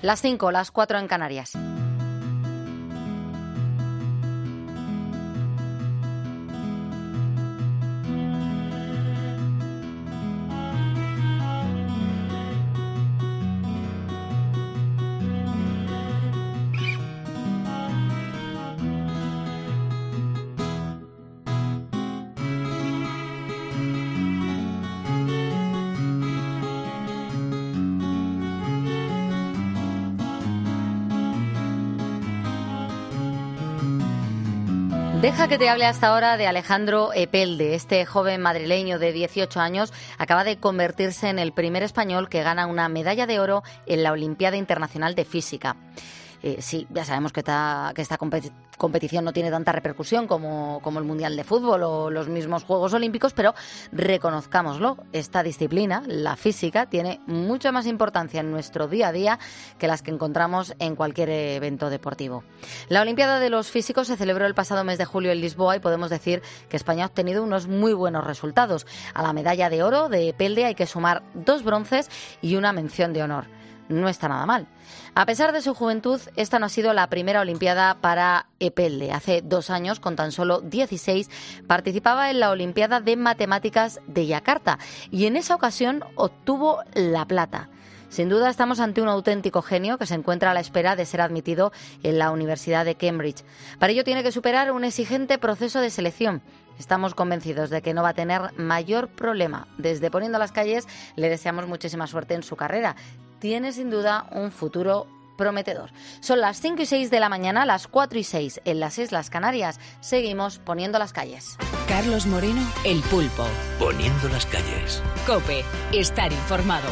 Las 5, las 4 en Canarias. Deja que te hable hasta ahora de Alejandro Epelde. Este joven madrileño de 18 años acaba de convertirse en el primer español que gana una medalla de oro en la Olimpiada Internacional de Física. Sí, ya sabemos que esta competición no tiene tanta repercusión como el Mundial de Fútbol o los mismos Juegos Olímpicos, pero reconozcámoslo, esta disciplina, la física, tiene mucha más importancia en nuestro día a día que las que encontramos en cualquier evento deportivo. La Olimpiada de los Físicos se celebró el pasado mes de julio en Lisboa y podemos decir que España ha obtenido unos muy buenos resultados. A la medalla de oro de Epelde hay que sumar 2 bronces y una mención de honor. No está nada mal. A pesar de su juventud, esta no ha sido la primera Olimpiada para Epelde. Hace 2 años, con tan solo 16, participaba en la Olimpiada de Matemáticas de Yakarta y en esa ocasión obtuvo la plata. Sin duda estamos ante un auténtico genio que se encuentra a la espera de ser admitido en la Universidad de Cambridge. Para ello tiene que superar un exigente proceso de selección. Estamos convencidos de que no va a tener mayor problema. Desde Poniendo las Calles le deseamos muchísima suerte en su carrera. Tiene sin duda un futuro prometedor. Son las 5 y 6 de la mañana, las 4 y 6 en las Islas Canarias. Seguimos Poniendo las Calles. Carlos Moreno, El Pulpo. Poniendo las Calles. COPE, estar informado.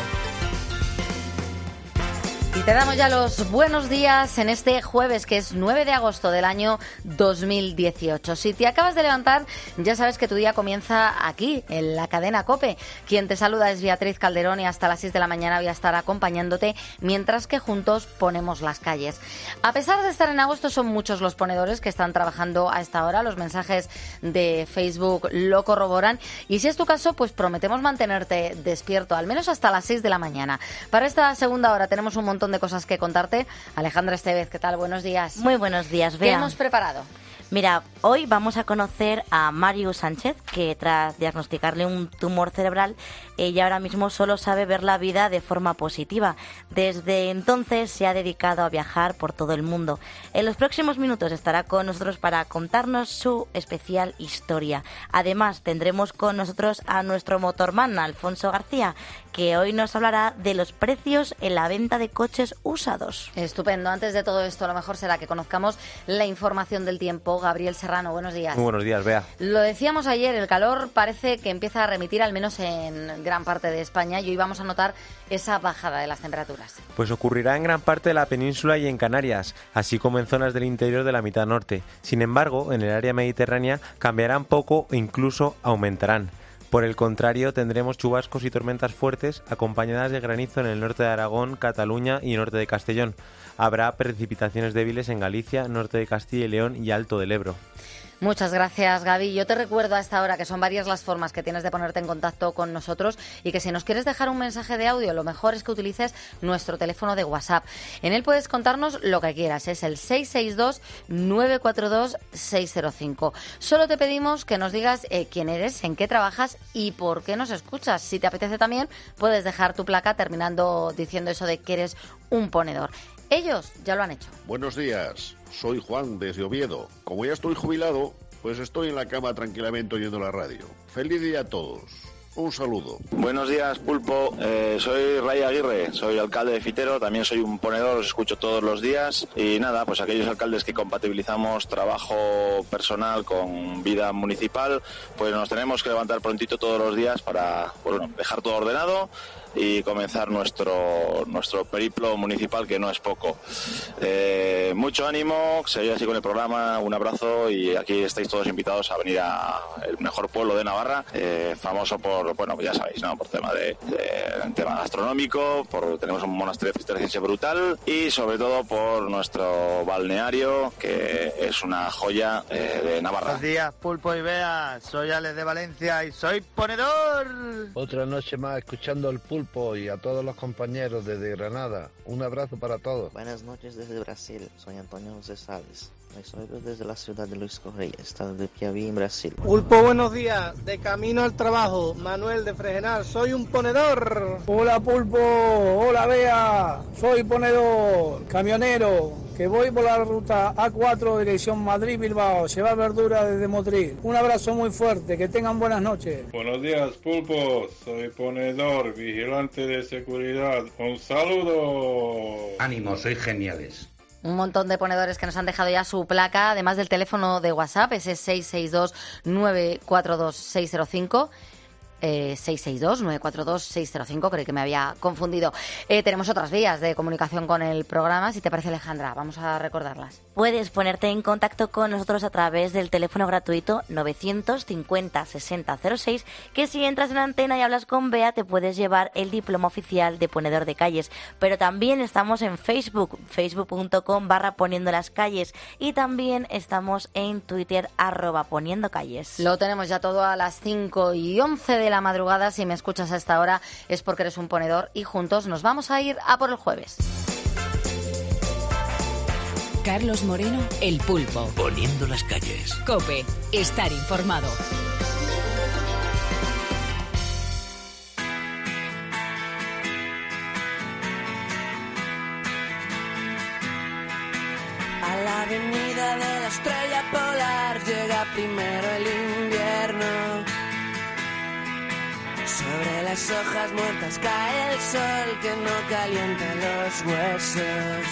Y te damos ya los buenos días en este jueves, que es 9 de agosto del año 2018. Si te acabas de levantar, ya sabes que tu día comienza aquí, en la cadena COPE. Quien te saluda es Beatriz Calderón y hasta las 6 de la mañana voy a estar acompañándote mientras que juntos ponemos las calles. A pesar de estar en agosto, son muchos los ponedores que están trabajando a esta hora. Los mensajes de Facebook lo corroboran. Y si es tu caso, pues prometemos mantenerte despierto, al menos hasta las 6 de la mañana. Para esta segunda hora tenemos un montón de cosas que contarte. Alejandra Estevez, ¿qué tal? Buenos días. Muy buenos días, Bea. ¿Qué hemos preparado? Mira, hoy vamos a conocer a Marius Sánchez, que tras diagnosticarle un tumor cerebral, ella ahora mismo solo sabe ver la vida de forma positiva. Desde entonces se ha dedicado a viajar por todo el mundo. En los próximos minutos estará con nosotros para contarnos su especial historia. Además, tendremos con nosotros a nuestro motorman, Alfonso García, que hoy nos hablará de los precios en la venta de coches usados. Estupendo. Antes de todo esto, lo mejor será que conozcamos la información del tiempo. Gabriel Serrano, buenos días. Muy buenos días, Bea. Lo decíamos ayer, el calor parece que empieza a remitir, al menos en gran parte de España, y hoy vamos a notar esa bajada de las temperaturas. Pues ocurrirá en gran parte de la península y en Canarias, así como en zonas del interior de la mitad norte. Sin embargo, en el área mediterránea cambiarán poco e incluso aumentarán. Por el contrario, tendremos chubascos y tormentas fuertes acompañadas de granizo en el norte de Aragón, Cataluña y norte de Castellón. Habrá precipitaciones débiles en Galicia, norte de Castilla y León y Alto del Ebro. Muchas gracias, Gaby. Yo te recuerdo a esta hora que son varias las formas que tienes de ponerte en contacto con nosotros y que si nos quieres dejar un mensaje de audio, lo mejor es que utilices nuestro teléfono de WhatsApp. En él puedes contarnos lo que quieras. Es el 662-942-605. Solo te pedimos que nos digas quién eres, en qué trabajas y por qué nos escuchas. Si te apetece también, puedes dejar tu placa terminando diciendo eso de que eres un ponedor. Ellos ya lo han hecho. Buenos días, soy Juan desde Oviedo. Como ya estoy jubilado, pues estoy en la cama tranquilamente oyendo la radio. Feliz día a todos. Un saludo. Buenos días, Pulpo. Soy Ray Aguirre, soy alcalde de Fitero, también soy un ponedor, os escucho todos los días. Y nada, pues aquellos alcaldes que compatibilizamos trabajo personal con vida municipal, pues nos tenemos que levantar prontito todos los días para, bueno, dejar todo ordenado y comenzar nuestro periplo municipal, que no es poco. Mucho ánimo, seguid así con el programa, un abrazo, y aquí estáis todos invitados a venir a el mejor pueblo de Navarra, famoso por, bueno, ya sabéis, ¿no? Por tema tema gastronómico, tenemos un monasterio cisterciense brutal y sobre todo por nuestro balneario, que es una joya de Navarra. Buenos días, Pulpo y Bea, soy Alex de Valencia y soy ponedor. Otra noche más escuchando el Pulpo Pulpo y a todos los compañeros desde Granada. Un abrazo para todos. Buenas noches desde Brasil, soy Antonio José Sales. Soy desde la ciudad de Luis Correia, estado de Piauí, en Brasil. Pulpo, buenos días. De camino al trabajo, Manuel de Fregenal. Soy un ponedor. Hola Pulpo, hola Bea. Soy ponedor, camionero, que voy por la ruta A4 dirección Madrid-Bilbao. Lleva verdura desde Motril. Un abrazo muy fuerte, que tengan buenas noches. Buenos días Pulpo, soy ponedor, vigilante de seguridad. Un saludo. Ánimo, sois geniales. Un montón de ponedores que nos han dejado ya su placa, además del teléfono de WhatsApp, ese 662-942-605. 662-942-605, creí que me había confundido. Tenemos otras vías de comunicación con el programa, si te parece, Alejandra, vamos a recordarlas. Puedes ponerte en contacto con nosotros a través del teléfono gratuito 950-6006, que si entras en antena y hablas con Bea te puedes llevar el diploma oficial de ponedor de calles. Pero también estamos en Facebook, facebook.com/poniendolascalles, y también estamos en Twitter @poniendocalles. Lo tenemos ya todo a las 5:11 de la madrugada. Si me escuchas a esta hora es porque eres un ponedor y juntos nos vamos a ir a por el jueves. Carlos Moreno, El Pulpo. Poniendo las calles. COPE, estar informado. A la avenida de la estrella polar llega primero el invierno. Sobre las hojas muertas cae el sol que no calienta los huesos.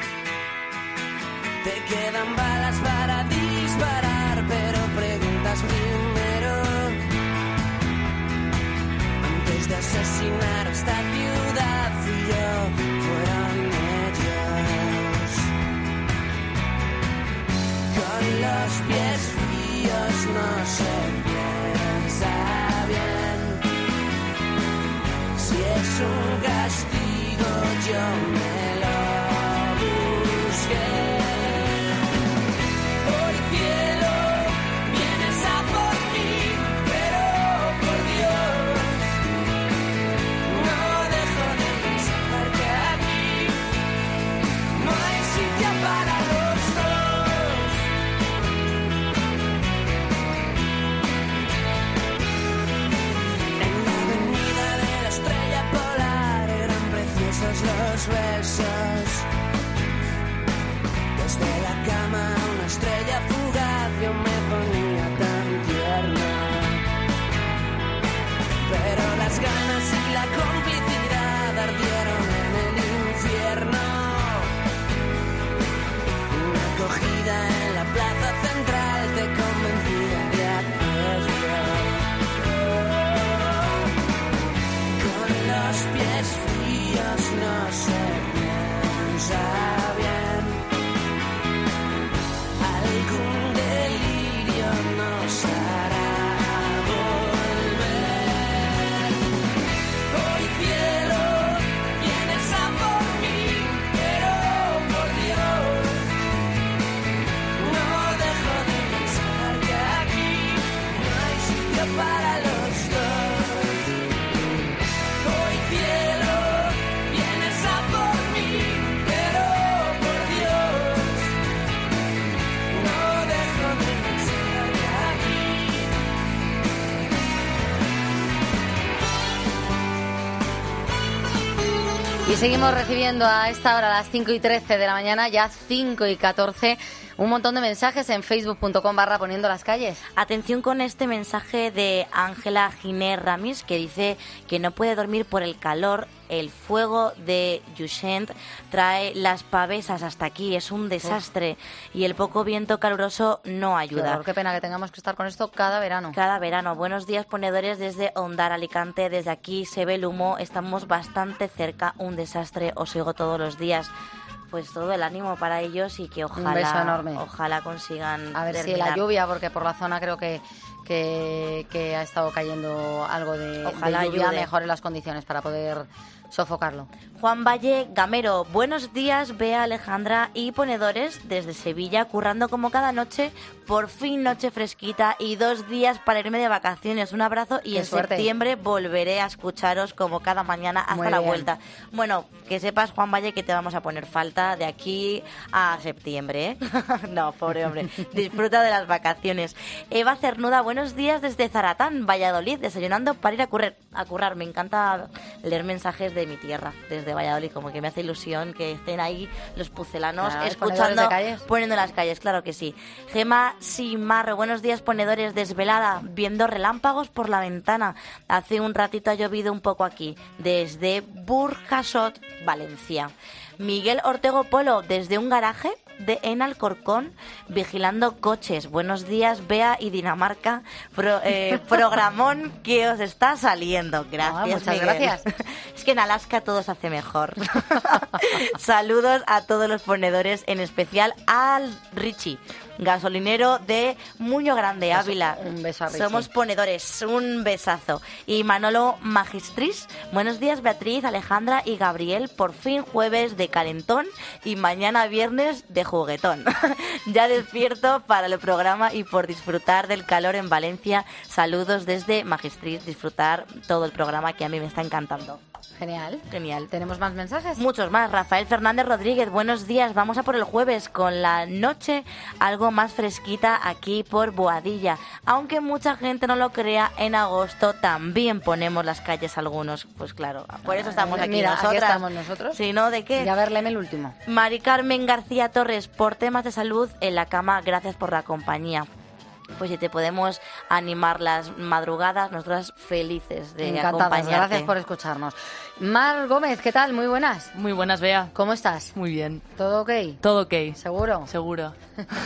Te quedan balas para disparar, pero preguntas primero. Antes de asesinar esta ciudad, fui yo, fueron ellos. Con los pies fríos no se piensa bien. Si es un castigo, yo me lo busqué. Hoy cielo, vienes a por mí, pero por Dios, no dejo de pensar que aquí no hay sitio para los dos. En la avenida de la estrella polar eran preciosos los besos. Desde la cama una estrella fugaz yo me ponía tan tierno. Pero las ganas y la complicidad ardieron en el infierno. Una acogida en la plaza central te convencía de hacerlo. Con los pies fríos no se piensa bien. Algún delirio nos hará volver. Hoy cielo, vienes a por mí, pero por Dios, no dejo de pensar que aquí no hay sitio para los dos. Hoy cielo, vienes a por mí, pero por Dios, no dejo de pensar que aquí. Y seguimos recibiendo a esta hora, a las 5:13 de la mañana, ya 5:14, un montón de mensajes en facebook.com/poniendo las calles. Atención con este mensaje de Ángela Ginés Ramis, que dice que no puede dormir por el calor. El fuego de Yushent trae las pavesas hasta aquí, es un desastre. Y el poco viento caluroso no ayuda. Qué pena que tengamos que estar con esto cada verano. Cada verano. Buenos días, ponedores, desde Ondar, Alicante. Desde aquí se ve el humo, estamos bastante cerca. Un desastre, os oigo todos los días. Pues todo el ánimo para ellos y que un beso enorme. Ojalá consigan a ver terminar. Si la lluvia, porque por la zona creo que ha estado cayendo algo de lluvia, mejore las condiciones para poder sofocarlo. Juan Valle Gamero, buenos días, Bea, Alejandra y ponedores desde Sevilla, currando como cada noche, por fin noche fresquita y 2 días para irme de vacaciones. Un abrazo y en septiembre volveré a escucharos como cada mañana hasta la vuelta. Bueno, que sepas, Juan Valle, que te vamos a poner falta de aquí a septiembre, ¿eh? No, pobre hombre, disfruta de las vacaciones. Eva Cernuda, buenos días desde Zaratán, Valladolid, desayunando para ir a currar. Me encanta leer mensajes de mi tierra, desde Valladolid, como que me hace ilusión que estén ahí los pucelanos escuchando, poniendo las calles, claro que sí. Gema Simarro, buenos días, ponedores, desvelada, viendo relámpagos por la ventana. Hace un ratito ha llovido un poco aquí, desde Burjasot, Valencia. Miguel Ortego Polo, desde un garaje en Alcorcón, vigilando coches. Buenos días, Bea y Dinamarca. Programón que os está saliendo. Gracias, muchas Miguel. gracias. Es que en Alaska todo se hace mejor. Saludos a todos los ponedores, en especial al Richie, gasolinero de Muño Grande, Ávila. Un beso a Richie. Somos ponedores, un besazo. Y Manolo Magistris, buenos días, Beatriz, Alejandra y Gabriel. Por fin jueves de calentón y mañana viernes de juguetón. Ya despierto para el programa y por disfrutar del calor en Valencia. Saludos desde Magistris, disfrutar todo el programa que a mí me está encantando. Genial. Genial. ¿Tenemos más mensajes? Muchos más. Rafael Fernández Rodríguez, buenos días. Vamos a por el jueves con la noche algo más fresquita aquí por Boadilla. Aunque mucha gente no lo crea, en agosto también ponemos las calles algunos. Pues claro, por eso estamos aquí. Mira, nosotras. aquí estamos nosotros. Si no, ¿de qué? Y a ver, léeme el último. Mari Carmen García Torres, por temas de salud en la cama, gracias por la compañía. Pues si te podemos animar las madrugadas, nosotras felices de acompañarte. Gracias por escucharnos. Mar Gómez, ¿qué tal? Muy buenas. Muy buenas, Bea. ¿Cómo estás? Muy bien. ¿Todo ok? Todo ok. ¿Seguro? Seguro.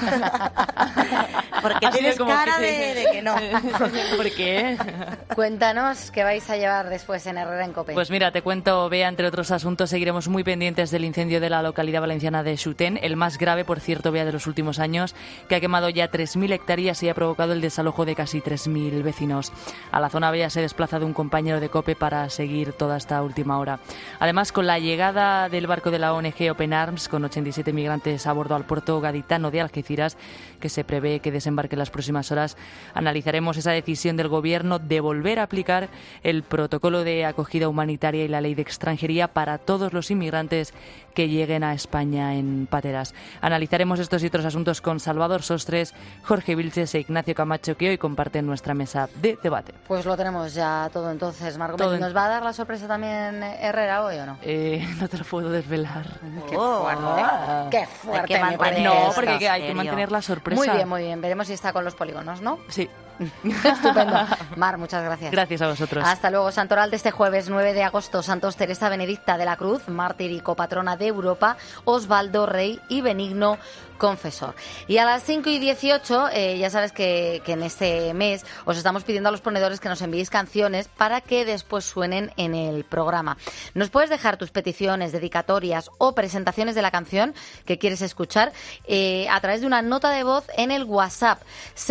Porque tienes cara de que no. ¿Por qué? Cuéntanos qué vais a llevar después en Herrera en Cope. Pues mira, te cuento, Bea, entre otros asuntos, seguiremos muy pendientes del incendio de la localidad valenciana de Xutén, el más grave, por cierto, Bea, de los últimos años, que ha quemado ya 3.000 hectáreas y ha provocado el desalojo de casi 3.000 vecinos. A la zona Bea se ha desplazado un compañero de Cope para seguir toda esta última hora. Además, con la llegada del barco de la ONG Open Arms, con 87 migrantes a bordo al puerto gaditano de Algeciras, que se prevé que desembarque en las próximas horas, analizaremos esa decisión del Gobierno de volver a aplicar el protocolo de acogida humanitaria y la ley de extranjería para todos los inmigrantes que lleguen a España en pateras. Analizaremos estos y otros asuntos con Salvador Sostres, Jorge Vilches e Ignacio Camacho, que hoy comparten nuestra mesa de debate. Pues lo tenemos ya todo entonces, Margot. ¿Nos va a dar la sorpresa también Herrera hoy o no? No te lo puedo desvelar. Qué fuerte. Qué fuerte me parece. No, porque hay que mantener la sorpresa. Muy bien, muy bien. Veremos si está con los polígonos, ¿no? Sí. Estupendo. Mar, muchas gracias. Gracias a vosotros. Hasta luego. Santoral de este jueves 9 de agosto. Santos Teresa Benedicta de la Cruz, mártir y copatrona de Europa, Osvaldo Rey y Benigno Confesor. Y a las 5:18, ya sabes que en este mes os estamos pidiendo a los ponedores que nos enviéis canciones para que después suenen en el programa. Nos puedes dejar tus peticiones, dedicatorias o presentaciones de la canción que quieres escuchar a través de una nota de voz en el WhatsApp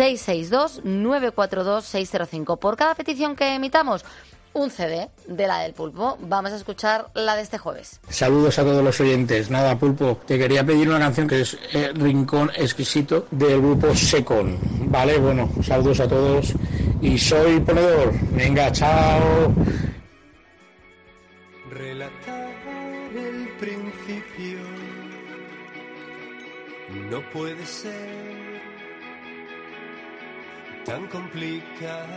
662-942-605. Por cada petición que emitamos, un CD de la del Pulpo. Vamos a escuchar la de este jueves. Saludos a todos los oyentes. Nada, Pulpo, te quería pedir una canción que es Rincón Exquisito del grupo Secon. Vale, bueno, saludos a todos y soy ponedor. Venga, chao. Relatar el principio no puede ser tan complicado.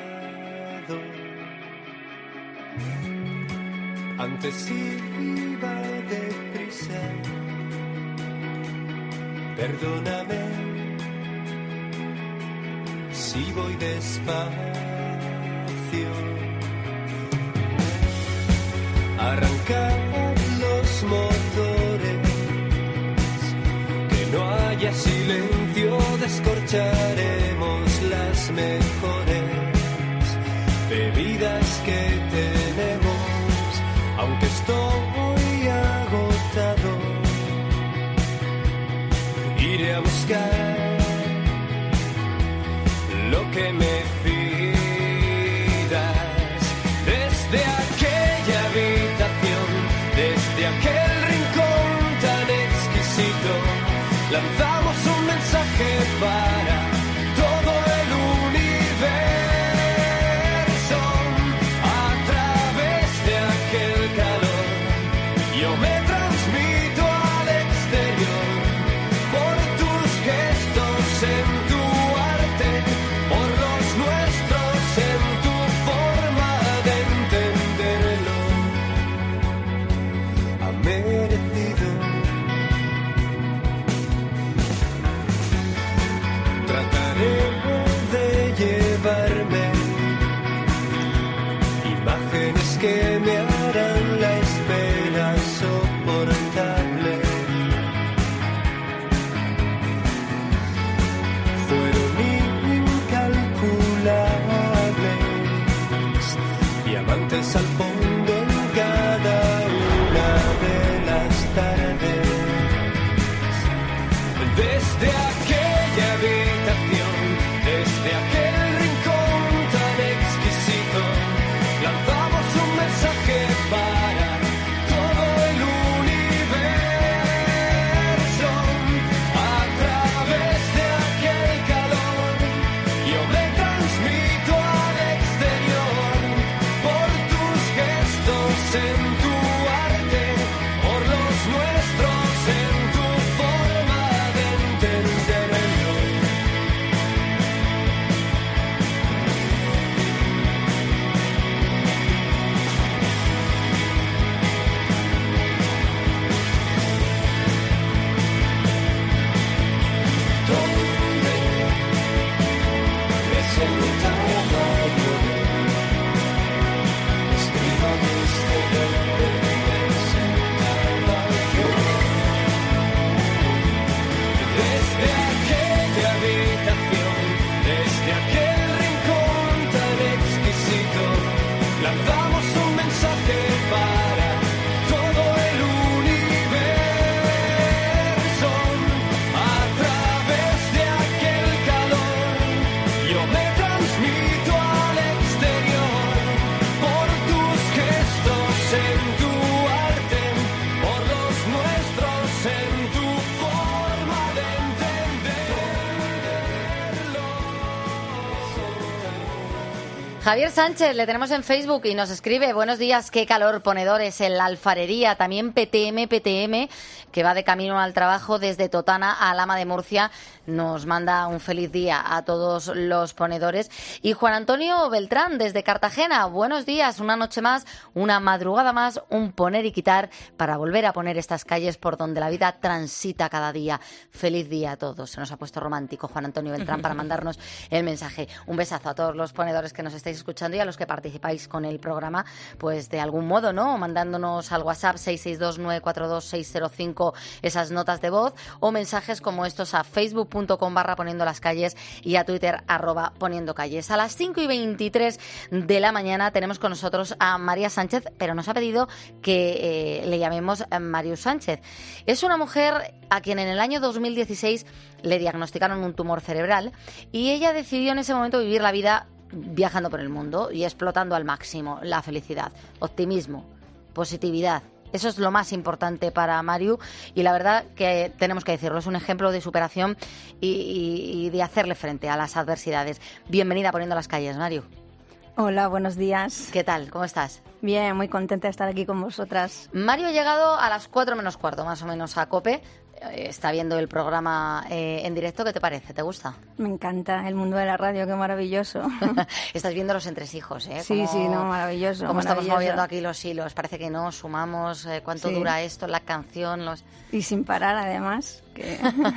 Antes iba deprisa, perdóname si voy despacio. Arrancar los motores, que no haya silencio, descorcharemos las mejores bebidas que tenemos. Aunque estoy agotado, iré a buscar lo que me pidas desde aquella habitación desde aquel rincón tan exquisito, lanzamos un mensaje para todo el universo. A través de aquel calor, yo me transmito al exterior, por tus gestos, en tu arte, por los nuestros, en tu forma de entenderlo. Ha merecido. Trataré de llevarme imágenes que me harán la espera soportable. Fueron incalculables, diamantes al fondo en cada una de las tardes. Desde aquella habitación, desde aquel rincón tan exquisito, lanzamos un mensaje para todo el universo. A través de aquel calor, yo me transmito al exterior, por tus gestos, en tu arte, por los nuestros, en tu forma de entenderlo. Donde me sentaba yo, escriba desde donde me sentaba yo. Desde aquella habitación, desde aquel rincón tan exquisito, lanzamos un mensaje para todo el universo. A través de aquel calor, yo me transmito al exterior, por tus gestos, en tu arte, por los nuestros, en tu forma de entenderlo. Javier Sánchez, le tenemos en Facebook y nos escribe: buenos días, qué calor, ponedores en la alfarería. También PTM, que va de camino al trabajo desde Totana a Lama de Murcia, nos manda un feliz día a todos los ponedores. Y Juan Antonio Beltrán, desde Cartagena: buenos días, una noche más, una madrugada más, un poner y quitar para volver a poner estas calles por donde la vida transita cada día. Feliz día a todos. Se nos ha puesto romántico Juan Antonio Beltrán para mandarnos el mensaje. Un besazo a todos los ponedores que nos estáis escuchando y a los que participáis con el programa, pues de algún modo, ¿no? Mandándonos al WhatsApp 662-942-605 esas notas de voz, o mensajes como estos a facebook.com/poniendo las calles y a Twitter @poniendo calles. A las 5:23 de la mañana tenemos con nosotros a María Sánchez, pero nos ha pedido que le llamemos Marius Sánchez. Es una mujer a quien en el año 2016 le diagnosticaron un tumor cerebral y ella decidió en ese momento vivir la vida viajando por el mundo y explotando al máximo la felicidad, optimismo, positividad. Eso es lo más importante para Mariu y la verdad que tenemos que decirlo, es un ejemplo de superación y de hacerle frente a las adversidades. Bienvenida a Poniendo las Calles, Mariu. Hola, buenos días. ¿Qué tal? ¿Cómo estás? Bien, muy contenta de estar aquí con vosotras. Mariu ha llegado a las 4 menos cuarto, más o menos, a COPE. Está viendo el programa en directo. ¿Qué te parece? ¿Te gusta? Me encanta el mundo de la radio, qué maravilloso. Estás viendo los entresijos, ¿eh? Sí, sí, no, maravilloso. Cómo maravilloso. estamos moviendo aquí los hilos. Parece que no, sumamos cuánto dura esto, la canción. Y sin parar, además. Que...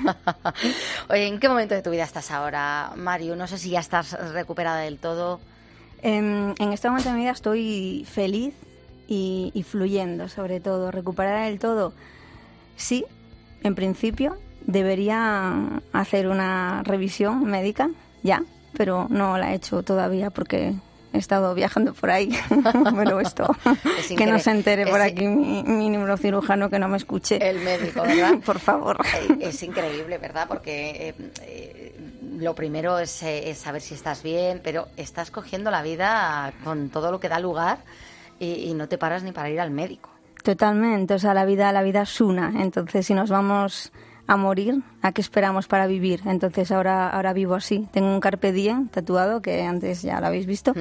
Oye, ¿en qué momento de tu vida estás ahora, Mariu? No sé si ya estás recuperada del todo. En este momento de mi vida estoy feliz y fluyendo, sobre todo. Recuperada del todo, sí. En principio debería hacer una revisión médica ya, pero no la he hecho todavía porque he estado viajando por ahí. Pero esto, que no se entere por aquí mi neurocirujano, que no me escuche. El médico, ¿verdad? Por favor. Es increíble, ¿verdad? Porque lo primero es saber si estás bien, pero estás cogiendo la vida con todo lo que da lugar y no te paras ni para ir al médico. Totalmente, o sea, la vida es una, entonces si nos vamos a morir, ¿a qué esperamos para vivir? Entonces ahora vivo así. Tengo un carpe diem tatuado, que antes ya lo habéis visto,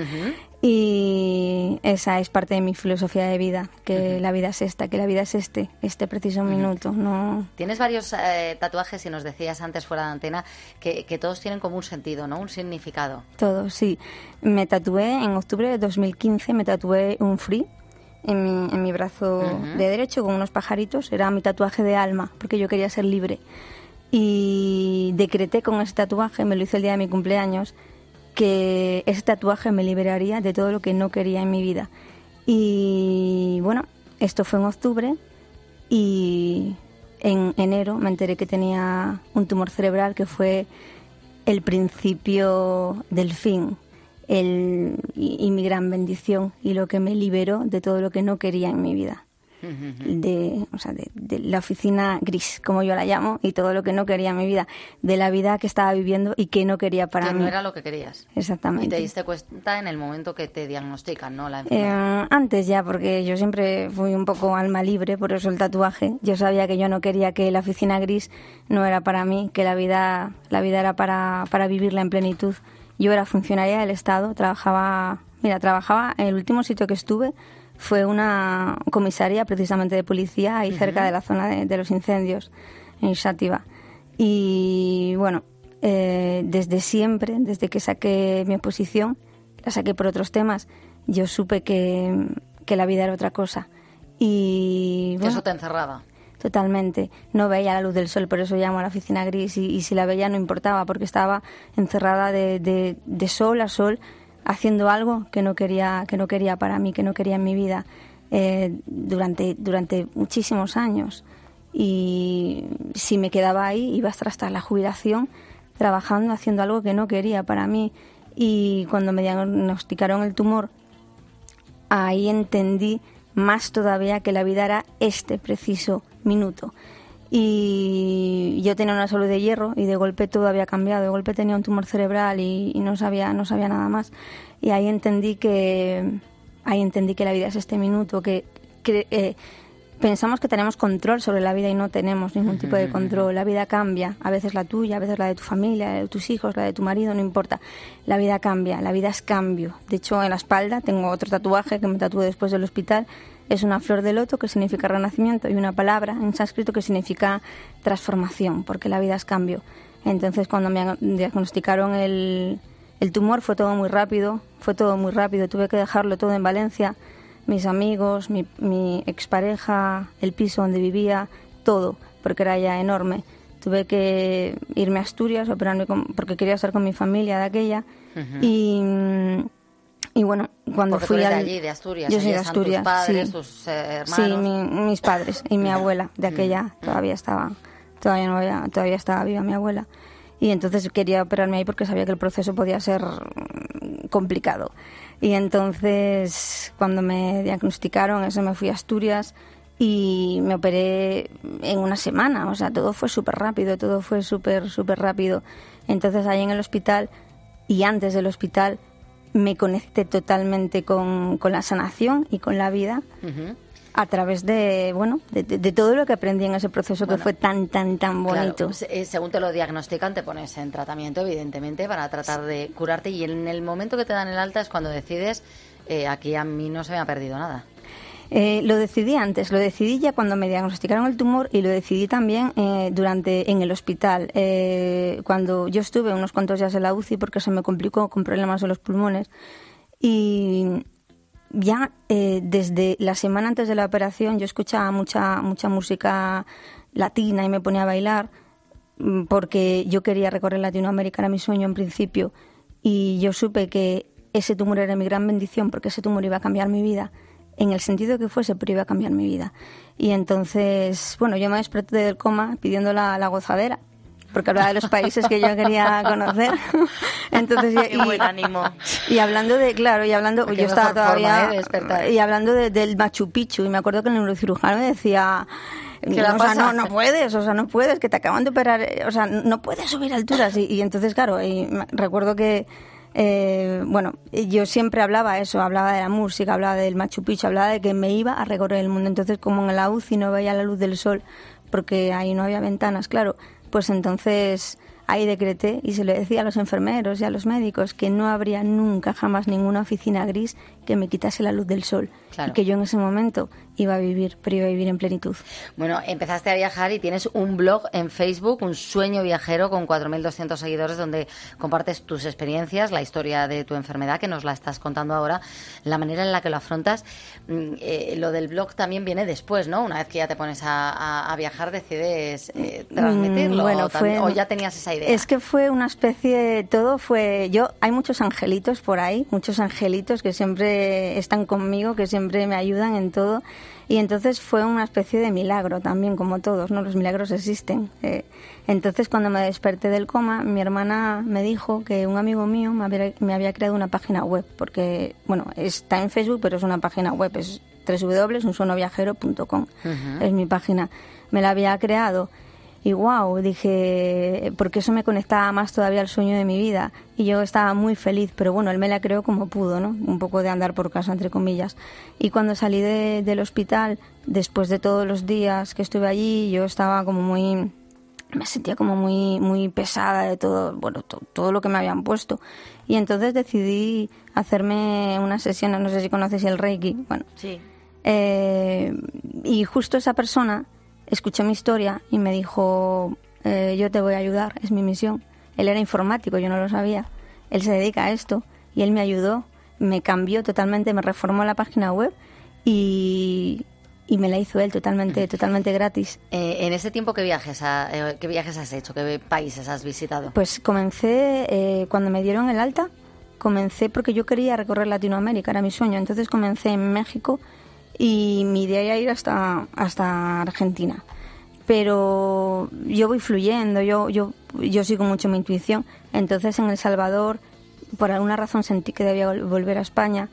y esa es parte de mi filosofía de vida, que la vida es esta, que la vida es este preciso minuto. No. Tienes varios tatuajes y nos decías antes fuera de antena que todos tienen como un sentido, ¿no? Un significado. Todos, sí. Me tatué en octubre de 2015, me tatué un free en mi brazo de derecho con unos pajaritos. Era mi tatuaje de alma, porque yo quería ser libre. Y decreté con ese tatuaje, me lo hice el día de mi cumpleaños, que ese tatuaje me liberaría de todo lo que no quería en mi vida. Y bueno, esto fue en octubre y en enero me enteré que tenía un tumor cerebral, que fue el principio del fin. Y mi gran bendición y lo que me liberó de todo lo que no quería en mi vida, de la oficina gris, como yo la llamo, y todo lo que no quería en mi vida, de la vida que estaba viviendo y que no quería para mí. Que no era lo que querías. Exactamente. Y te diste cuenta en el momento que te diagnostican, ¿no? La enfermedad. Antes ya, porque yo siempre fui un poco alma libre, por eso el tatuaje. Yo sabía que yo no quería, que la oficina gris no era para mí, que la vida era para vivirla en plenitud. Yo era funcionaria del Estado, trabajaba, en el último sitio que estuve fue una comisaría precisamente de policía ahí cerca de la zona de los incendios, en Xàtiva. Y bueno, desde siempre, desde que saqué mi oposición, la saqué por otros temas, yo supe que la vida era otra cosa. Y bueno, eso te encerraba. Totalmente. No veía la luz del sol, por eso llamo a la oficina gris, y si la veía no importaba, porque estaba encerrada de sol a sol, haciendo algo que no quería para mí, que no quería en mi vida, durante muchísimos años. Y si me quedaba ahí, iba hasta la jubilación, trabajando, haciendo algo que no quería para mí. Y cuando me diagnosticaron el tumor, ahí entendí más todavía que la vida era este preciso minuto. Y yo tenía una salud de hierro y de golpe todo había cambiado. De golpe tenía un tumor cerebral y no sabía nada más. Y ahí entendí que la vida es este minuto, que pensamos que tenemos control sobre la vida y no tenemos ningún tipo de control. La vida cambia, a veces la tuya, a veces la de tu familia, la de tus hijos, la de tu marido, no importa. La vida cambia, la vida es cambio. De hecho, en la espalda tengo otro tatuaje que me tatué después del hospital. Es una flor de loto, que significa renacimiento, y una palabra en sánscrito que significa transformación, porque la vida es cambio. Entonces, cuando me diagnosticaron el tumor, fue todo muy rápido. Tuve que dejarlo todo en Valencia, mis amigos, mi expareja, el piso donde vivía, todo, porque era ya enorme. Tuve que irme a Asturias, operarme porque quería estar con mi familia de aquella. Y bueno, cuando porque fui tú eres de allí, de Asturias. Yo soy de Asturias, tus padres, sí. tus hermanos. Sí, mis padres y mi abuela de aquella todavía estaba viva mi abuela. Y entonces quería operarme ahí porque sabía que el proceso podía ser complicado. Y entonces, cuando me diagnosticaron eso, me fui a Asturias y me operé en una semana. O sea, todo fue súper rápido, todo fue súper rápido. Entonces, ahí en el hospital y antes del hospital, me conecté totalmente con la sanación y con la vida. A través de todo lo que aprendí en ese proceso, que fue tan bonito. Claro, según te lo diagnostican, te pones en tratamiento, evidentemente, para tratar de curarte, y en el momento que te dan el alta es cuando decides, aquí a mí no se me ha perdido nada. Lo decidí antes, lo decidí ya cuando me diagnosticaron el tumor, y lo decidí también en el hospital, cuando yo estuve unos cuantos días en la UCI porque se me complicó con problemas de los pulmones. Y ya desde la semana antes de la operación yo escuchaba mucha música latina y me ponía a bailar, porque yo quería recorrer Latinoamérica, era mi sueño en principio, y yo supe que ese tumor era mi gran bendición, porque ese tumor iba a cambiar mi vida, en el sentido que fuese, pero iba a cambiar mi vida. Y entonces, bueno, yo me desperté del coma pidiendo la gozadera, porque hablaba de los países que yo quería conocer. Entonces, buen ánimo. Y hablando porque yo estaba todavía, y hablando del Machu Picchu, y me acuerdo que el neurocirujano me decía, no puedes, que te acaban de operar, no puedes subir alturas. Y entonces, claro, y recuerdo que Bueno, yo siempre hablaba de la música, hablaba del Machu Picchu, hablaba de que me iba a recorrer el mundo. Entonces, como en la UCI no veía la luz del sol, porque ahí no había ventanas, claro, pues entonces ahí decreté y se lo decía a los enfermeros y a los médicos que no habría nunca jamás ninguna oficina gris que me quitase la luz del sol. Claro. Y que yo en ese momento iba a vivir, pero iba a vivir en plenitud. Bueno, empezaste a viajar y tienes un blog en Facebook, Un Sueño Viajero, con 4.200 seguidores, donde compartes tus experiencias, la historia de tu enfermedad, que nos la estás contando ahora, la manera en la que lo afrontas. Lo del blog también viene después, ¿no? Una vez que ya te pones a viajar, decides transmitirlo. Bueno, ¿O ya tenías esa idea? Es que fue una especie, hay muchos angelitos por ahí, muchos angelitos que siempre están conmigo, que siempre me ayudan en todo, y entonces fue una especie de milagro también, como todos, ¿no? Los milagros existen. Entonces, cuando me desperté del coma, mi hermana me dijo que un amigo mío me había creado una página web, porque, bueno, está en Facebook, pero es una página web, es www.unsuenoviajero.com, es mi página. Me la había creado. Y wow, dije, porque eso me conectaba más todavía al sueño de mi vida. Y yo estaba muy feliz, pero bueno, él me la creó como pudo, ¿no? Un poco de andar por casa, entre comillas. Y cuando salí del hospital, después de todos los días que estuve allí, yo estaba como me sentía como muy pesada de todo, bueno, todo lo que me habían puesto. Y entonces decidí hacerme unas sesiones, no sé si conocéis el Reiki, bueno. Sí. Y justo esa persona escuché mi historia y me dijo, yo te voy a ayudar, es mi misión. Él era informático, yo no lo sabía. Él se dedica a esto y él me ayudó, me cambió totalmente, me reformó la página web y me la hizo él totalmente gratis. En ese tiempo, ¿qué viajes has hecho? ¿Qué países has visitado? Pues comencé, cuando me dieron el alta, porque yo quería recorrer Latinoamérica, era mi sueño. Entonces comencé en México y mi idea era ir hasta Argentina. Pero yo voy fluyendo, yo sigo mucho mi intuición. Entonces en El Salvador, por alguna razón sentí que debía volver a España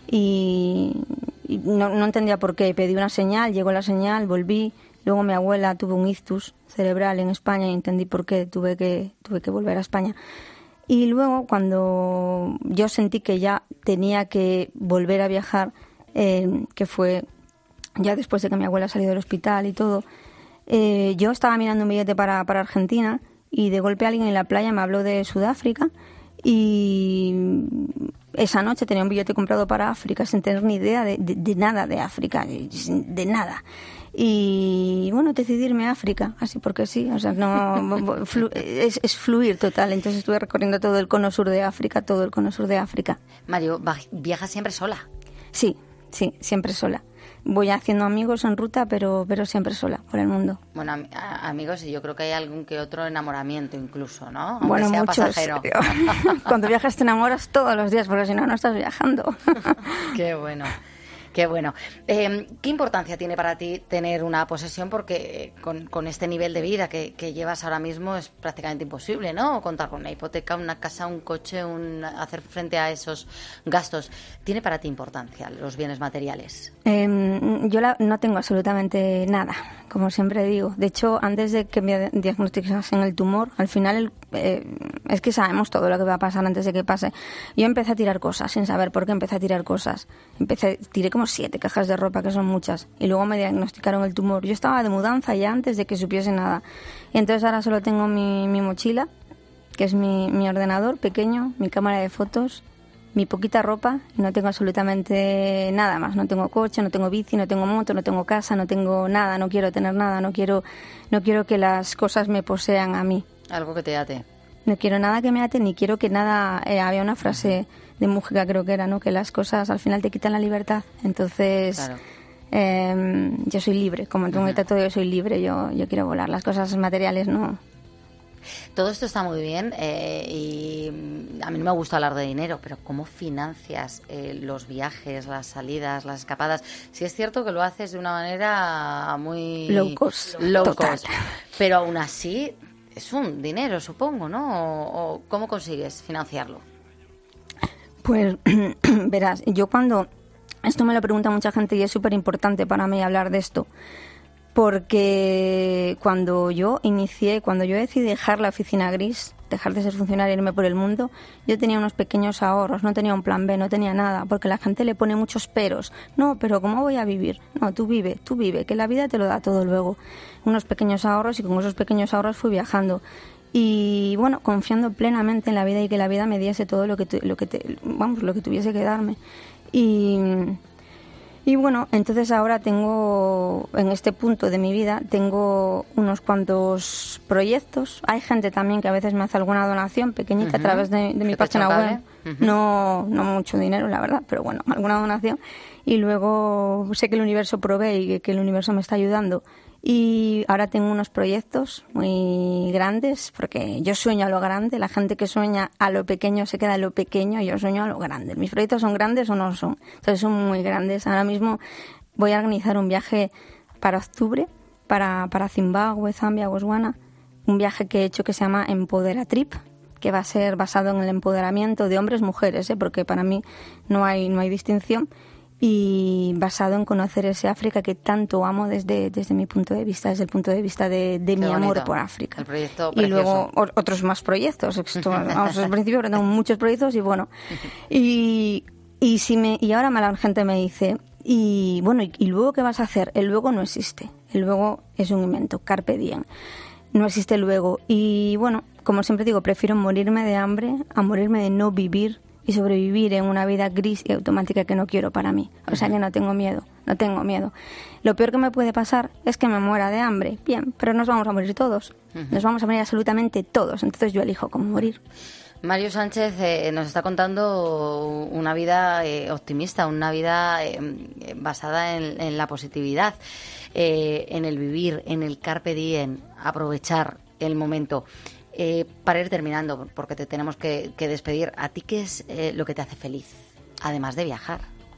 y no entendía por qué. Pedí una señal, llegó la señal, volví. Luego mi abuela tuvo un ictus cerebral en España y entendí por qué tuve que volver a España. Y luego, cuando yo sentí que ya tenía que volver a viajar, que fue ya después de que mi abuela salió del hospital y todo, yo estaba mirando un billete para Argentina y de golpe alguien en la playa me habló de Sudáfrica y esa noche tenía un billete comprado para África sin tener ni idea de nada de África, de nada. Y bueno, decidí irme a África, así porque sí, o sea, es fluir total. Entonces estuve recorriendo todo el cono sur de África, Mario, ¿viajas siempre sola? Sí, siempre sola. Voy haciendo amigos en ruta, pero siempre sola por el mundo. Bueno, amigos, y yo creo que hay algún que otro enamoramiento incluso, ¿no? Aunque bueno, sea muchos. pasajero. Cuando viajas te enamoras todos los días, porque si no estás viajando. Qué bueno. Qué bueno. ¿Qué importancia tiene para ti tener una posesión? Porque con este nivel de vida que llevas ahora mismo es prácticamente imposible, ¿no? Contar con una hipoteca, una casa, un coche, hacer frente a esos gastos. ¿Tiene para ti importancia los bienes materiales? Yo no tengo absolutamente nada, como siempre digo. De hecho, antes de que me diagnosticasen el tumor, al final es que sabemos todo lo que va a pasar antes de que pase. Yo empecé a tirar cosas sin saber por qué empecé a tirar cosas. Tiré como 7 cajas de ropa, que son muchas, y luego me diagnosticaron el tumor. Yo estaba de mudanza ya antes de que supiese nada. Y entonces ahora solo tengo mi mochila, que es mi ordenador pequeño, mi cámara de fotos, mi poquita ropa, y no tengo absolutamente nada más. No tengo coche, no tengo bici, no tengo moto, no tengo casa, no tengo nada, no quiero tener nada, no quiero que las cosas me posean a mí. Algo que te ate. No quiero nada que me ate, ni quiero que nada... había una frase de Mújica, creo que era, ¿no? Que las cosas al final te quitan la libertad. Entonces, claro. Yo soy libre. Como en un todo yo soy libre. Yo quiero volar. Las cosas materiales no. Todo esto está muy bien y a mí no me gusta hablar de dinero, pero ¿cómo financias los viajes, las salidas, las escapadas? Sí es cierto que lo haces de una manera muy... Low cost. Pero aún así es un dinero, supongo, ¿no? ¿O cómo consigues financiarlo? Pues verás, yo cuando... Esto me lo pregunta mucha gente y es súper importante para mí hablar de esto. Porque cuando yo decidí dejar la oficina gris, dejar de ser funcionaria y irme por el mundo, yo tenía unos pequeños ahorros, no tenía un plan B, no tenía nada, porque la gente le pone muchos peros. No, pero ¿cómo voy a vivir? No, tú vive, que la vida te lo da todo luego. Unos pequeños ahorros, y con esos pequeños ahorros fui viajando. Y bueno, confiando plenamente en la vida y que la vida me diese todo lo que tuviese que darme. Y bueno, entonces ahora tengo, en este punto de mi vida, tengo unos cuantos proyectos. Hay gente también que a veces me hace alguna donación pequeñita a través de mi página web. No mucho dinero, la verdad, pero bueno, alguna donación. Y luego sé que el universo provee y que el universo me está ayudando. Y ahora tengo unos proyectos muy grandes, porque yo sueño a lo grande. La gente que sueña a lo pequeño se queda a lo pequeño, y yo sueño a lo grande. ¿Mis proyectos son grandes o no son? Entonces son muy grandes. Ahora mismo voy a organizar un viaje para octubre, para Zimbabue, Zambia, Botswana. Un viaje que he hecho que se llama Empoderatrip, que va a ser basado en el empoderamiento de hombres y mujeres, porque para mí no hay distinción. Y basado en conocer ese África que tanto amo desde mi punto de vista, desde el punto de vista de mi amor por África. El proyecto y luego otros más proyectos. Al principio tengo muchos proyectos y bueno. Y ahora la gente me dice, y luego ¿qué vas a hacer? El luego no existe. El luego es un invento, carpe diem. No existe el luego. Y bueno, como siempre digo, prefiero morirme de hambre a morirme de no vivir y sobrevivir en una vida gris y automática que no quiero para mí. O sea que no tengo miedo. Lo peor que me puede pasar es que me muera de hambre. Bien, pero nos vamos a morir todos. Nos vamos a morir absolutamente todos. Entonces yo elijo cómo morir. Mario Sánchez nos está contando una vida optimista, una vida basada en la positividad, en el vivir, en el carpe diem, aprovechar el momento. Para ir terminando, porque te tenemos que despedir, ¿a ti qué es lo que te hace feliz, además de viajar?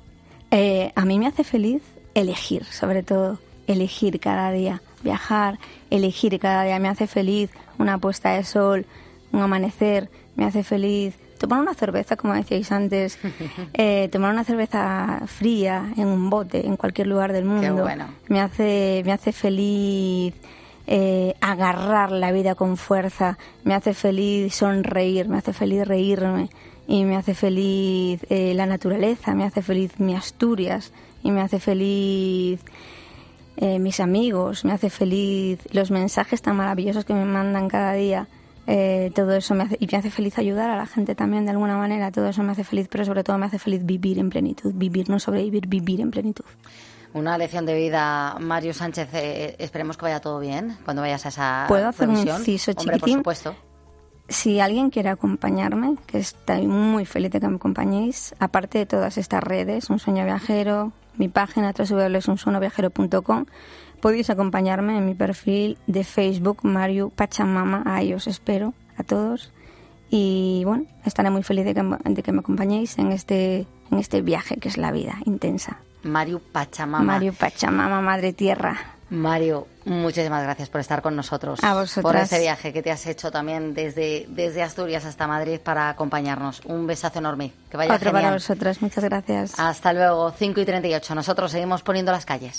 A mí me hace feliz elegir, sobre todo, elegir cada día. Viajar, elegir cada día me hace feliz. Una puesta de sol, un amanecer, me hace feliz. Tomar una cerveza, como decíais antes, tomar una cerveza fría en un bote, en cualquier lugar del mundo. Qué bueno. Me hace feliz. Agarrar la vida con fuerza, me hace feliz sonreír, me hace feliz reírme, y me hace feliz la naturaleza, me hace feliz mi Asturias, y me hace feliz mis amigos, me hace feliz los mensajes tan maravillosos que me mandan cada día. Todo eso me hace feliz ayudar a la gente también de alguna manera. Todo eso me hace feliz, pero sobre todo me hace feliz vivir en plenitud, vivir, no sobrevivir, vivir en plenitud. Una lección de vida, Mario Sánchez. Esperemos que vaya todo bien cuando vayas a esa ¿Puedo hacer revisión? Un inciso chiquitín? Hombre, por supuesto. Si alguien quiere acompañarme, que estoy muy feliz de que me acompañéis, aparte de todas estas redes, Un Sueño Viajero, mi página www.unsueñoviajero.com, podéis acompañarme en mi perfil de Facebook, Mario Pachamama. Ahí os espero a todos. Y bueno, estaré muy feliz de que me acompañéis en este viaje que es la vida intensa. Mario Pachamama. Mario Pachamama, Madre Tierra. Mario, muchísimas gracias por estar con nosotros. A vosotras. Por ese viaje que te has hecho también desde Asturias hasta Madrid para acompañarnos. Un besazo enorme. Que vaya Otro genial. para vosotras. Muchas gracias. Hasta luego. 5:38. Nosotros seguimos poniendo las calles.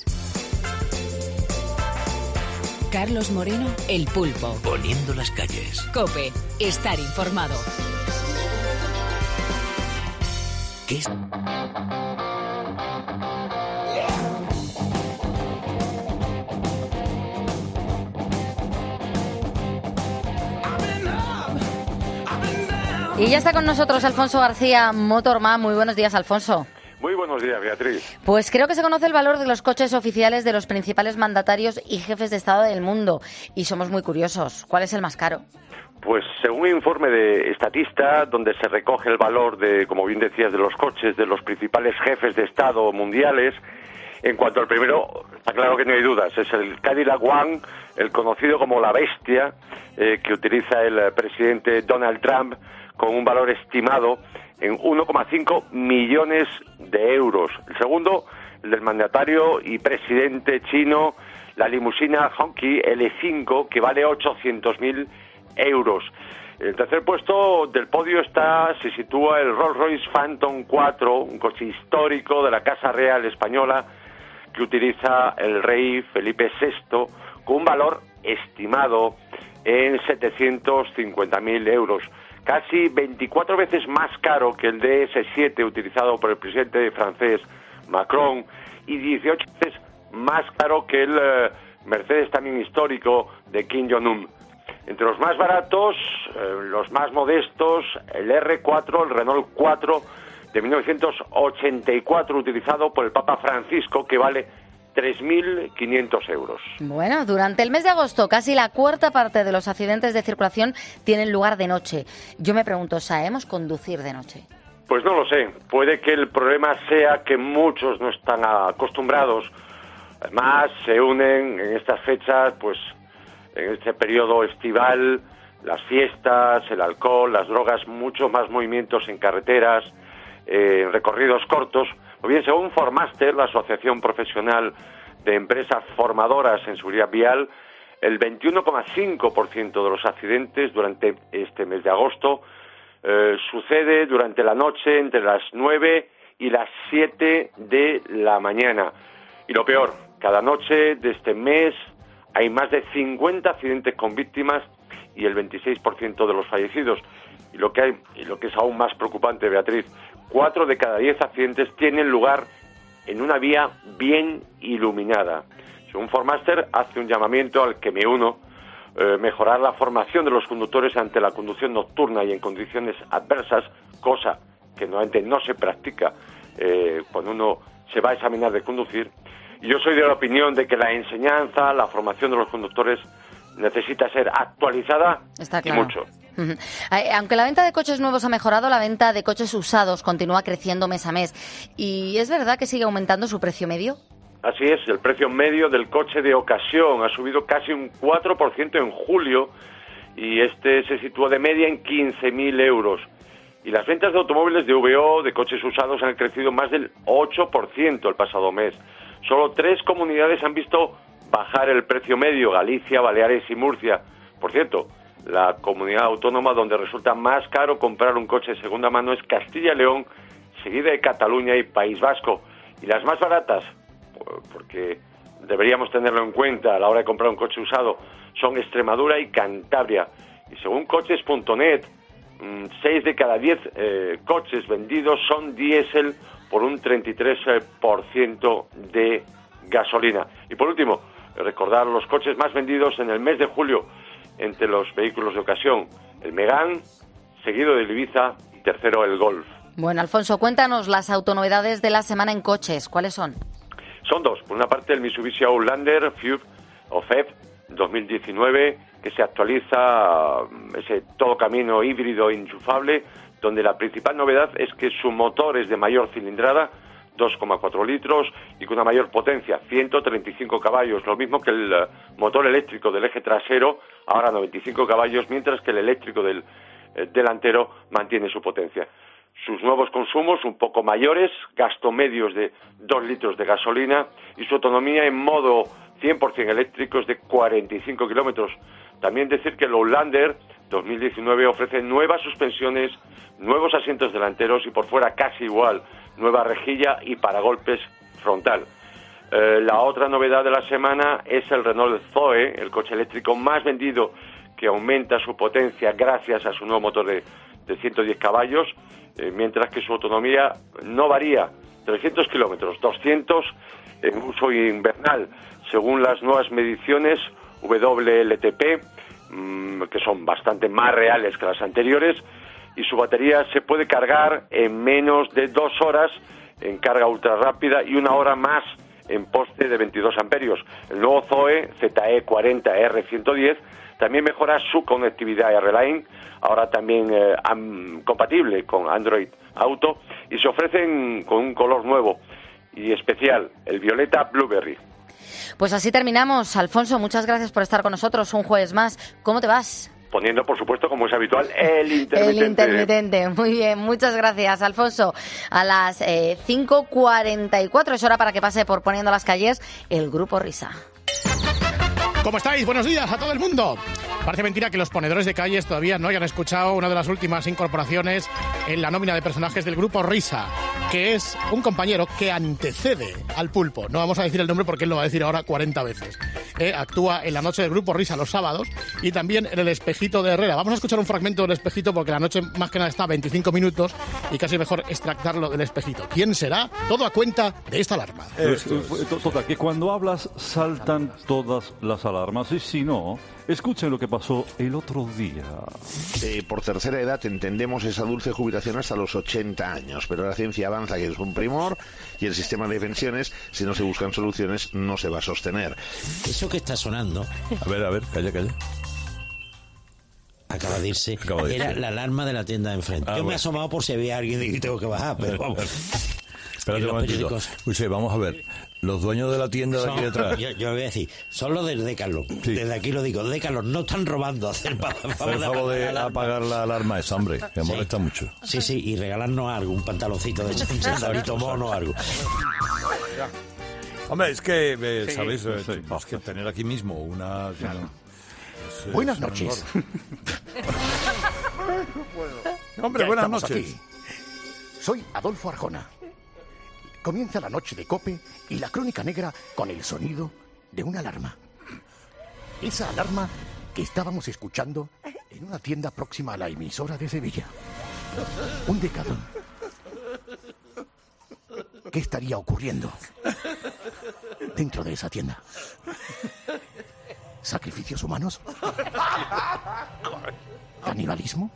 Carlos Moreno, El Pulpo. Poniendo las calles. COPE. Estar informado. ¿Qué es? Y ya está con nosotros Alfonso García, Motorman. Muy buenos días, Alfonso. Muy buenos días, Beatriz. Pues creo que se conoce el valor de los coches oficiales de los principales mandatarios y jefes de Estado del mundo. Y somos muy curiosos. ¿Cuál es el más caro? Pues según un informe de Statista, donde se recoge el valor de, como bien decías, de los coches de los principales jefes de Estado mundiales, en cuanto al primero, está claro que no hay dudas, es el Cadillac One, el conocido como la bestia, que utiliza el presidente Donald Trump, con un valor estimado en 1,5 millones de euros. El segundo, el del mandatario y presidente chino, la limusina Hongqi L5, que vale 800.000 euros. En el tercer puesto del podio se sitúa el Rolls-Royce Phantom 4, un coche histórico de la Casa Real Española que utiliza el rey Felipe VI, con un valor estimado en 750.000 euros. Casi 24 veces más caro que el DS7 utilizado por el presidente francés Macron y 18 veces más caro que el Mercedes también histórico de Kim Jong-un. Entre los más baratos, los más modestos, el R4, el Renault 4 de 1984 utilizado por el Papa Francisco, que vale 3.500 euros. Bueno, durante el mes de agosto casi la cuarta parte de los accidentes de circulación tienen lugar de noche. Yo me pregunto, ¿sabemos conducir de noche? Pues no lo sé. Puede que el problema sea que muchos no están acostumbrados. Además, se unen en estas fechas, pues en este periodo estival, las fiestas, el alcohol, las drogas, muchos más movimientos en carreteras, en recorridos cortos. O bien, según Formaster, la asociación profesional de empresas formadoras en seguridad vial, el 21,5% de los accidentes durante este mes de agosto sucede durante la noche entre las 9 y las 7 de la mañana. Y lo peor, cada noche de este mes hay más de 50 accidentes con víctimas y el 26% de los fallecidos. Y lo que es aún más preocupante, Beatriz, 4 de cada 10 accidentes tienen lugar en una vía bien iluminada. Según Formaster, hace un llamamiento al que me uno, mejorar la formación de los conductores ante la conducción nocturna y en condiciones adversas, cosa que normalmente no se practica cuando uno se va a examinar de conducir. Y yo soy de la opinión de que la enseñanza, la formación de los conductores necesita ser actualizada. Está claro. Y mucho. Aunque la venta de coches nuevos ha mejorado, la venta de coches usados continúa creciendo mes a mes. ¿Y es verdad que sigue aumentando su precio medio? Así es, el precio medio del coche de ocasión ha subido casi un 4% en julio y este se situó de media en 15.000 euros. Y las ventas de automóviles de VO, de coches usados, han crecido más del 8% el pasado mes. Solo 3 comunidades han visto bajar el precio medio: Galicia, Baleares y Murcia. Por cierto, la comunidad autónoma donde resulta más caro comprar un coche de segunda mano es Castilla y León, seguida de Cataluña y País Vasco. Y las más baratas, porque deberíamos tenerlo en cuenta a la hora de comprar un coche usado, son Extremadura y Cantabria. Y según coches.net, 6 de cada 10 coches vendidos son diésel por un 33% de gasolina. Y por último, recordar los coches más vendidos en el mes de julio entre los vehículos de ocasión: el Megane, seguido del Ibiza y tercero el Golf. Bueno, Alfonso, cuéntanos las autonovedades de la semana en coches. ¿Cuáles son? Son 2. Por una parte, el Mitsubishi Outlander FEV 2019, que se actualiza ese todocamino híbrido enchufable, donde la principal novedad es que su motor es de mayor cilindrada, 2,4 litros, y con una mayor potencia, 135 caballos, lo mismo que el motor eléctrico del eje trasero, ahora 95 caballos, mientras que el eléctrico del delantero mantiene su potencia. Sus nuevos consumos, un poco mayores, gasto medios de 2 litros de gasolina, y su autonomía en modo 100% eléctrico es de 45 kilómetros. También decir que el Outlander 2019 ofrece nuevas suspensiones, nuevos asientos delanteros y por fuera casi igual, nueva rejilla y paragolpes frontal. La otra novedad de la semana es el Renault Zoe, el coche eléctrico más vendido, que aumenta su potencia gracias a su nuevo motor de 110 caballos, mientras que su autonomía no varía, 300 kilómetros, 200 en uso invernal, según las nuevas mediciones WLTP, que son bastante más reales que las anteriores, y su batería se puede cargar en menos de 2 horas en carga ultra rápida y 1 hora más en poste de 22 amperios. El nuevo Zoe ZE40R110 también mejora su conectividad R-Line, ahora también compatible con Android Auto, y se ofrecen con un color nuevo y especial, el violeta Blueberry. Pues así terminamos. Alfonso, muchas gracias por estar con nosotros un jueves más. ¿Cómo te vas? Poniendo, por supuesto, como es habitual, el intermitente. El intermitente. Muy bien, muchas gracias, Alfonso. A las 5:44 es hora para que pase por Poniendo las Calles el Grupo Risa. ¿Cómo estáis? Buenos días a todo el mundo. Parece mentira que los ponedores de calles todavía no hayan escuchado una de las últimas incorporaciones en la nómina de personajes del Grupo Risa, que es un compañero que antecede al Pulpo. No vamos a decir el nombre porque él lo va a decir ahora 40 veces. actúa en la noche del Grupo Risa los sábados y también en el Espejito de Herrera. Vamos a escuchar un fragmento del Espejito porque la noche más que nada está a 25 minutos y casi mejor extractarlo del Espejito. ¿Quién será? Todo a cuenta de esta alarma. Total, que cuando hablas saltan todas las alarmas y si no, escuchen lo que pasó el otro día. Por tercera edad entendemos esa dulce jubilación hasta los 80 años, pero la ciencia avanza que es un primor y el sistema de pensiones, si no se buscan soluciones, no se va a sostener. Eso que está sonando... A ver, calla. Acaba de irse. Era la alarma de la tienda de enfrente. Yo me he asomado por si había alguien y tengo que bajar, pero vamos. Espérate un momentito. Escuche, vamos a ver. Los dueños de la tienda de aquí detrás. Yo voy a decir, son los del Decathlon. Sí. Desde aquí lo digo, Decathlon no están robando. Hacer favor de apagar la alarma esa, hombre, que molesta mucho. Sí, y regalarnos algo, un pantaloncito de un sandalito mono o algo. Hombre, es que, ¿sabéis? Es que tener aquí mismo una... Buenas noches. Hombre, buenas noches. Aquí. Soy Adolfo Arjona. Comienza la noche de COPE y la crónica negra con el sonido de una alarma. Esa alarma que estábamos escuchando en una tienda próxima a la emisora de Sevilla. Un Decathlon. ¿Qué estaría ocurriendo dentro de esa tienda? ¿Sacrificios humanos? ¿Canibalismo?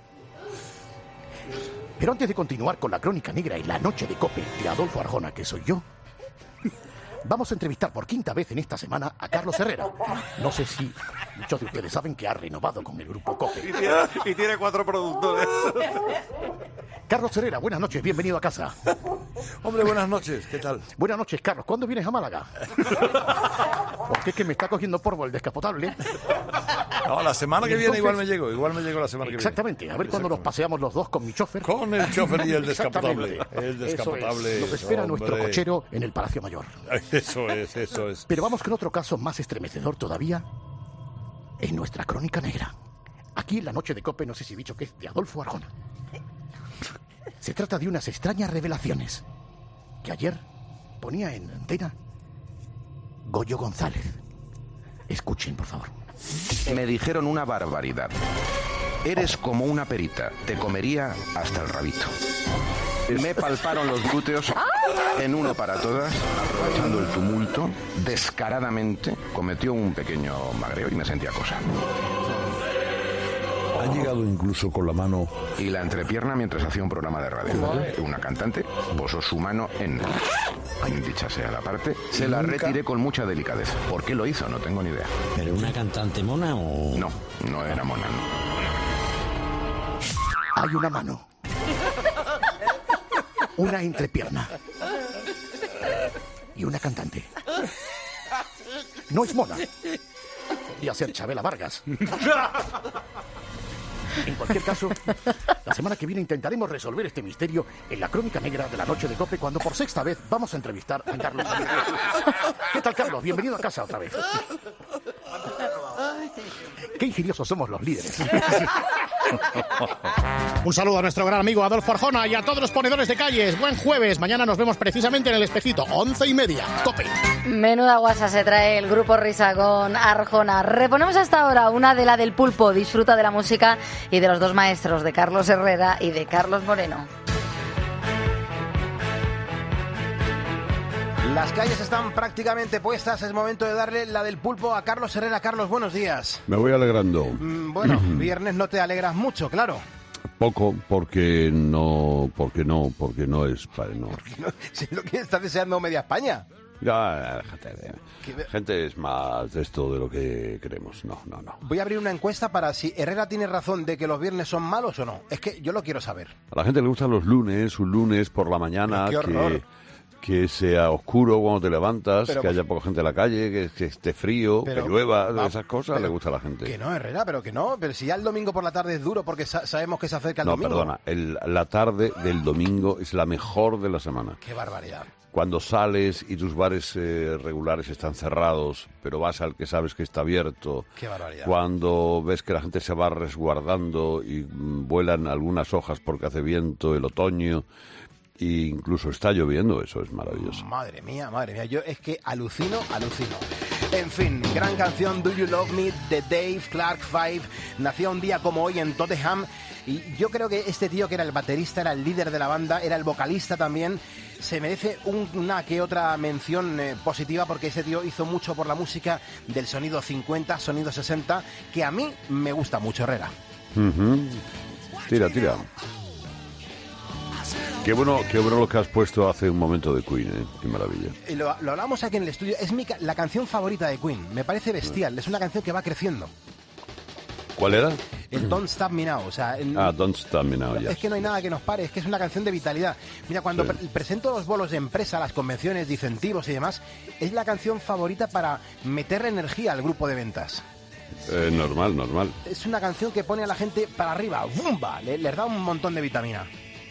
Pero antes de continuar con la crónica negra y la noche de COPE de Adolfo Arjona, que soy yo, vamos a entrevistar por quinta vez en esta semana a Carlos Herrera. No sé si muchos de ustedes saben que ha renovado con el grupo COPE. Y tiene 4 productores. Carlos Herrera, buenas noches, bienvenido a casa. Hombre, buenas noches, ¿qué tal? Buenas noches, Carlos. ¿Cuándo vienes a Málaga? Porque es que me está cogiendo polvo el descapotable. No, la semana que viene igual me llego la semana que viene. Exactamente, a ver cuando nos paseamos los dos con mi chofer. Con el chofer y el descapotable. El descapotable. Nos espera nuestro cochero en el Palacio Mayor. Eso es. Pero vamos con otro caso más estremecedor todavía en nuestra crónica negra. Aquí en la noche de COPE, no sé si he dicho que es de Adolfo Arjona. Se trata de unas extrañas revelaciones que ayer ponía en antena Goyo González. Escuchen, por favor. Me dijeron una barbaridad. Eres como una perita, te comería hasta el rabito. Me palparon los glúteos en uno para todas, aprovechando el tumulto, descaradamente cometió un pequeño magreo y me sentía cosa. Ha llegado incluso con la mano... Y la entrepierna mientras hacía un programa de radio. Una cantante posó su mano en... Dicha sea la parte, se la retiré con mucha delicadeza. ¿Por qué lo hizo? No tengo ni idea. ¿Pero una cantante mona o...? No era mona, no. Hay una mano. Una entrepierna. Y una cantante. No es mona. Podría ser Chabela Vargas. En cualquier caso, la semana que viene intentaremos resolver este misterio en la crónica negra de la noche de COPE, cuando por sexta vez vamos a entrevistar a Carlos. ¿Qué tal, Carlos? Bienvenido a casa otra vez. Qué ingeniosos somos los líderes. Un saludo a nuestro gran amigo Adolfo Arjona y a todos los ponedores de calles. Buen jueves. Mañana nos vemos precisamente en el Espejito, 11:30. COPE. Menuda guasa se trae el grupo Risa con Arjona. Reponemos hasta ahora una de la del Pulpo. Disfruta de la música y de los dos maestros, de Carlos Herrera y de Carlos Moreno. Las calles están prácticamente puestas. Es momento de darle la del Pulpo a Carlos Herrera. Carlos, buenos días. Me voy alegrando. Bueno, viernes no te alegras mucho, claro. Poco, porque no es... No. Si lo que está deseando media España. Ya, gente es más de esto de lo que queremos. No. Voy a abrir una encuesta para si Herrera tiene razón de que los viernes son malos o no. Es que yo lo quiero saber. A la gente le gustan los lunes, un lunes por la mañana. ¡Qué horror! Que sea oscuro cuando te levantas, pero, que haya poca gente en la calle, que esté frío, que llueva, esas cosas le gusta a la gente. Que no, Herrera, pero si ya el domingo por la tarde es duro porque sabemos que se acerca el domingo. No, perdona, la tarde del domingo es la mejor de la semana. ¡Qué barbaridad! Cuando sales y tus bares regulares están cerrados, pero vas al que sabes que está abierto. ¡Qué barbaridad! Cuando ves que la gente se va resguardando y vuelan algunas hojas porque hace viento, el otoño... E incluso está lloviendo, eso es maravilloso. Madre mía, yo es que alucino. En fin, gran canción Do You Love Me de Dave Clark 5. Nació un día como hoy en Tottenham. Y yo creo que este tío, que era el baterista, era el líder de la banda, era el vocalista también, se merece una que otra mención positiva, porque ese tío hizo mucho por la música del sonido 50, sonido 60, que a mí me gusta mucho, Herrera. Tira. Qué bueno lo que has puesto hace un momento de Queen, qué maravilla. Lo hablamos aquí en el estudio, es la canción favorita de Queen, me parece bestial, es una canción que va creciendo. ¿Cuál era? El Don't Stop Me Now, o sea... Don't Stop Me Now, ya. Es que no hay nada que nos pare, es que es una canción de vitalidad. Mira, cuando presento los bolos de empresa, las convenciones de incentivos y demás, es la canción favorita para meter energía al grupo de ventas. Normal. Es una canción que pone a la gente para arriba, ¡bumba! Les da un montón de vitamina.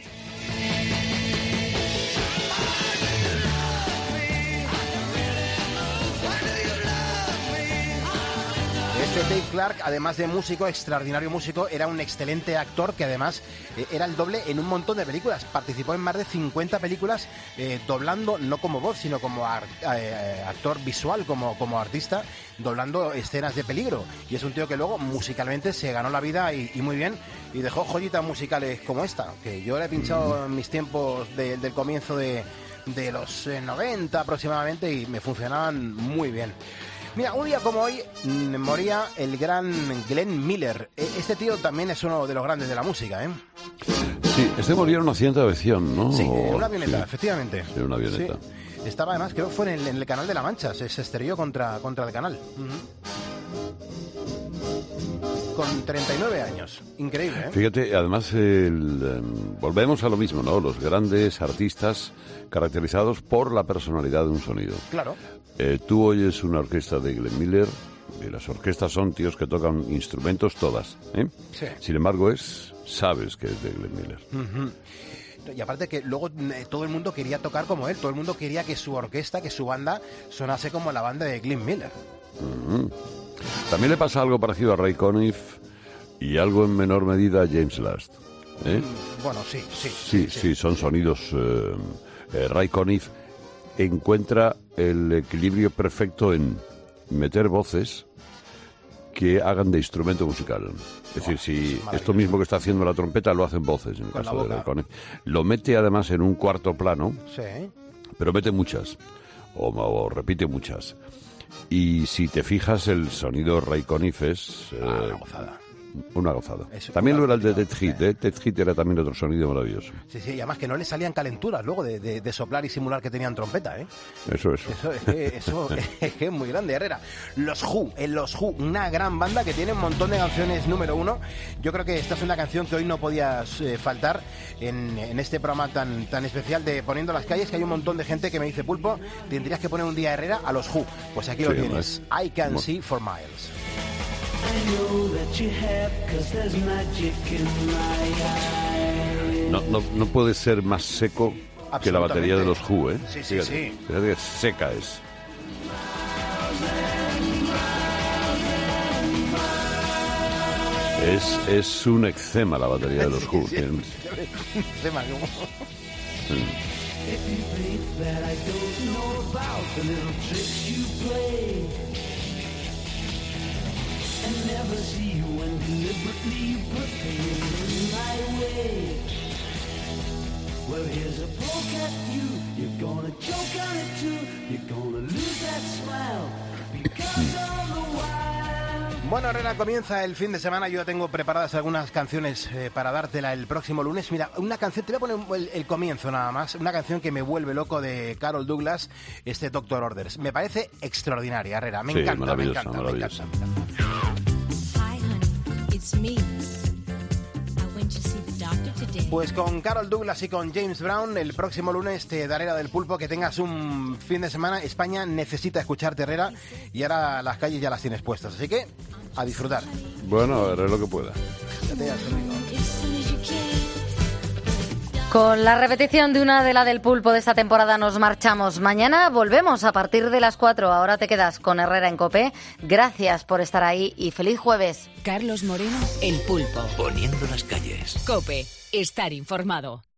Este Dave Clark, además de músico, extraordinario músico, era un excelente actor que además era el doble en un montón de películas. Participó en más de 50 películas doblando, no como voz, sino como actor visual, como artista, doblando escenas de peligro. Y es un tío que luego musicalmente se ganó la vida y muy bien, y dejó joyitas musicales como esta, que yo le he pinchado en mis tiempos del comienzo de los 90 aproximadamente, y me funcionaban muy bien. Mira, un día como hoy moría el gran Glenn Miller. Este tío también es uno de los grandes de la música, ¿eh? Sí, este murió en una accidente de aviación, ¿no? Sí, en una avioneta, efectivamente. En una avioneta. Sí. Estaba además, creo que fue en el Canal de la Mancha, se estrelló contra el canal. Con 39 años. Increíble, ¿eh? Fíjate, además, volvemos a lo mismo, ¿no? Los grandes artistas caracterizados por la personalidad de un sonido. Claro. Tú oyes una orquesta de Glenn Miller, y las orquestas son tíos que tocan instrumentos todas, ¿eh? Sí. Sin embargo, sabes que es de Glenn Miller. Y aparte que luego todo el mundo quería tocar como él, todo el mundo quería que su orquesta, que su banda sonase como la banda de Glenn Miller. También le pasa algo parecido a Ray Conniff y algo en menor medida a James Last, ¿eh? Bueno, sí, son sonidos. Ray Conniff encuentra el equilibrio perfecto en meter voces que hagan de instrumento musical. Es decir, si esto mismo que está haciendo la trompeta lo hacen voces, en el caso de Ray Conniff. Lo mete además en un cuarto plano, pero mete muchas, o repite muchas. Y si te fijas, el sonido Ray Conniff es una gozada. También lo era el de Dead Heat, ¿eh? Dead Heat era también otro sonido maravilloso. Sí, y además que no le salían calenturas luego de soplar y simular que tenían trompeta, ¿eh? Eso es que es muy grande, Herrera. Los Who, una gran banda que tiene un montón de canciones número 1. Yo creo que esta es una canción que hoy no podías faltar en este programa tan especial de Poniendo las Calles, que hay un montón de gente que me dice, Pulpo, tendrías que poner un día, Herrera, a los Who. Pues aquí lo tienes. I Can See for Miles. No puede ser más seco que la batería de los Who, ¿eh? Sí. Fíjate que seca es. Es un eczema la batería de los Who. Un eczema, ¿cómo? And never see you when deliberately you put things my way. Well, here's a poke at you. You're gonna choke on it too. You're gonna lose that smile because of the wild. Bueno, Herrera, comienza el fin de semana. Yo ya tengo preparadas algunas canciones para dártela el próximo lunes. Mira, una canción, te voy a poner el comienzo nada más. Una canción que me vuelve loco de Carol Douglas, Doctor Orders. Me parece extraordinaria, Herrera. Me encanta. Pues con Carol Douglas y con James Brown, el próximo lunes te daré la del Pulpo. Que tengas un fin de semana. España necesita escucharte, Herrera, y ahora las calles ya las tienes puestas. Así que, a disfrutar. Bueno, haré lo que pueda. Con la repetición de una de la del Pulpo de esta temporada nos marchamos. Mañana volvemos a partir de las 4. Ahora te quedas con Herrera en COPE. Gracias por estar ahí y feliz jueves. Carlos Moreno, El Pulpo. Poniendo las calles. COPE. Estar informado.